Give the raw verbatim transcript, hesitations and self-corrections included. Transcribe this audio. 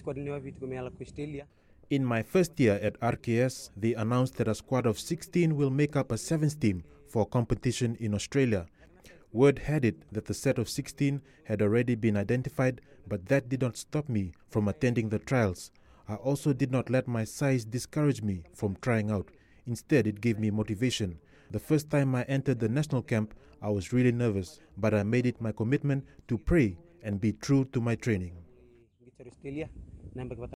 In my first year at R K S, they announced that a squad of sixteen will make up a sevens team for competition in Australia. Word had it that the set of sixteen had already been identified, but that did not stop me from attending the trials. I also did not let my size discourage me from trying out. Instead, it gave me motivation. The first time I entered the national camp, I was really nervous, but I made it my commitment to pray and be true to my training.